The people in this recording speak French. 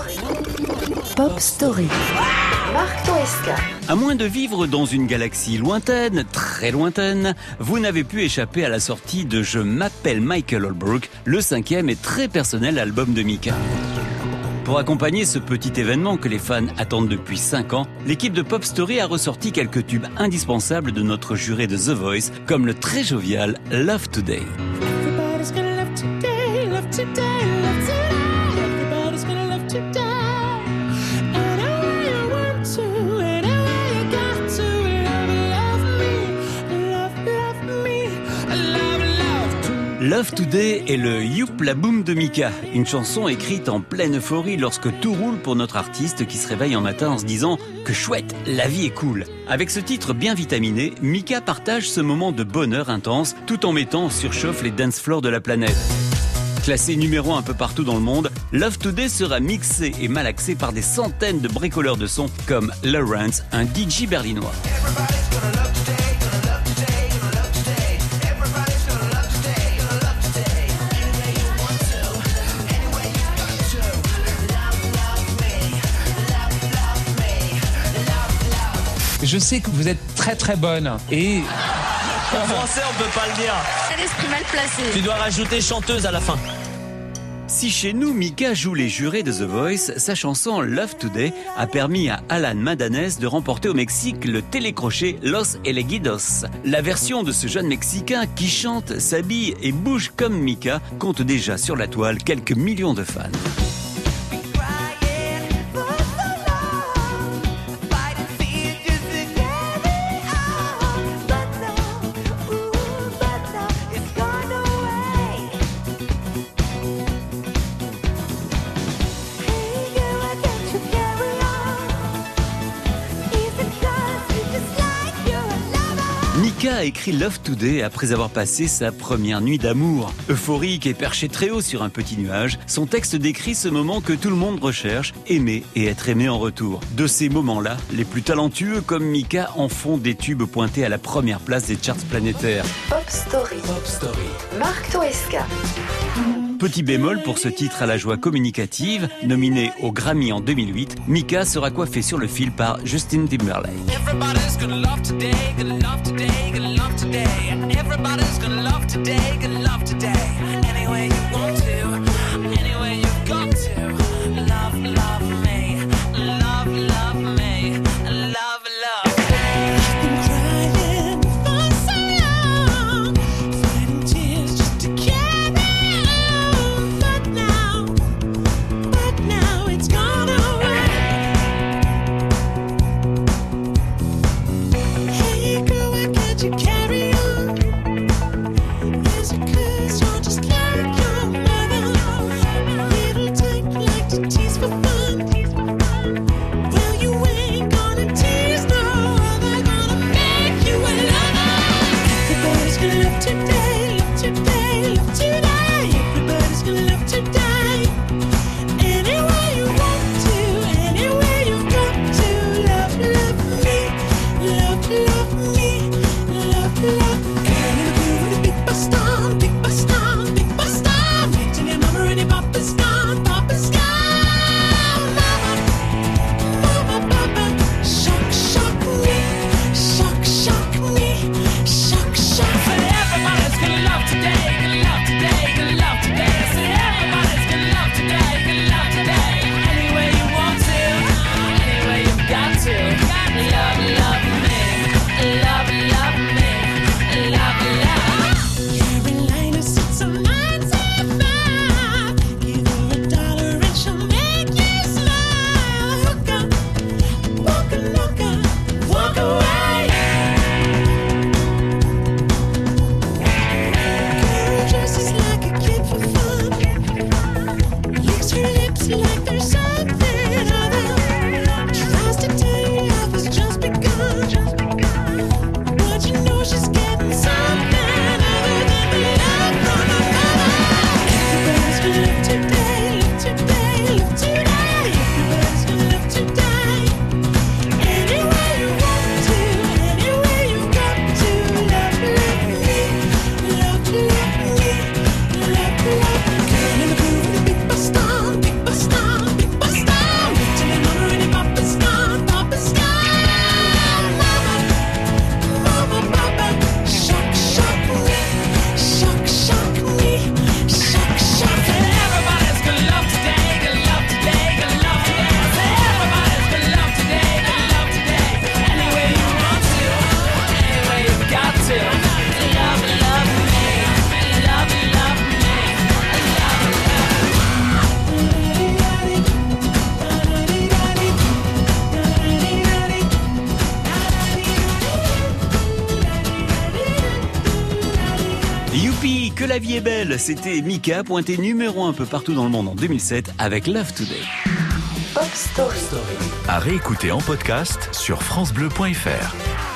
Story. Pop Story. Marc Toesca. À moins de vivre dans une galaxie lointaine, très lointaine, vous n'avez pu échapper à la sortie de Je m'appelle Michael Holbrook, le 5e et très personnel album de Mika. Pour accompagner ce petit événement que les fans attendent depuis 5 ans, l'équipe de Pop Story a ressorti quelques tubes indispensables de notre juré de The Voice, comme le très jovial Love Today. Everybody's gonna love today, love today, love today. Everybody's gonna love today. Any way you want to, any way you got to. Love me, love to. Love Today est le Youp la boum de Mika, une chanson écrite en pleine euphorie lorsque tout roule pour notre artiste qui se réveille un matin en se disant que chouette, la vie est cool. Avec ce titre bien vitaminé, Mika partage ce moment de bonheur intense tout en mettant en surchauffe les dance floors de la planète. Classé numéro 1 un peu partout dans le monde, Love Today sera mixé et malaxé par des centaines de bricoleurs de sons comme Lawrence, un DJ berlinois. Je sais que vous êtes très très bonne et En français, on peut pas le dire. C'est l'esprit mal placé. Tu dois rajouter chanteuse à la fin. Si chez nous, Mika joue les jurés de The Voice, sa chanson Love Today a permis à Alan Madanes de remporter au Mexique le télécrochet Los Elegidos. La version de ce jeune Mexicain qui chante, s'habille et bouge comme Mika compte déjà sur la toile quelques millions de fans. Mika a écrit Love Today après avoir passé sa première nuit d'amour. Euphorique et perché très haut sur un petit nuage, son texte décrit ce moment que tout le monde recherche, aimer et être aimé en retour. De ces moments-là, les plus talentueux comme Mika en font des tubes pointés à la première place des charts planétaires. Pop Story. Marc Toesca. Petit bémol pour ce titre à la joie communicative, nominé au Grammy en 2008, Mika sera coiffé sur le fil par Justin Timberlake. Everybody's gonna love today, gonna love today, gonna love today. Everybody's gonna love today, gonna love today. Any way you want to, any way you've got to. Love, love me, love, love me, love, love me. Been crying for so long, fighting tears just to carry on. But now it's gone away. Hey girl, why can't you carry on? Is it 'cause you're just like your mother? Little type like to tease for fun. Well, you ain't gonna tease no other, gonna make you a lover. Everybody's gonna love today, love today, love today. Everybody's gonna love today. Any way you want to, any way you've got to. Love, love me, love, love me, love, love. Can you do the big bus down, big bus down, big bus down? Wait till your mama and your papa's gone, papa's gone. Mama, papa, shock, shock me, shock, shock me, shock, shock. Said everybody's gonna love today, gonna love today, gonna love today. Said everybody's gonna love today, gonna love today. Any way you want to, any way you've got to. Love, love me, love, love me, love, love. Carolina sits on 975. Give her $1 and she'll make you smile. Hook up, walk away. Girl dresses like a Youpi, que la vie est belle. C'était Mika, pointé numéro 1 un peu partout dans le monde en 2007 avec Love Today. Pop Story. À réécouter en podcast sur francebleu.fr.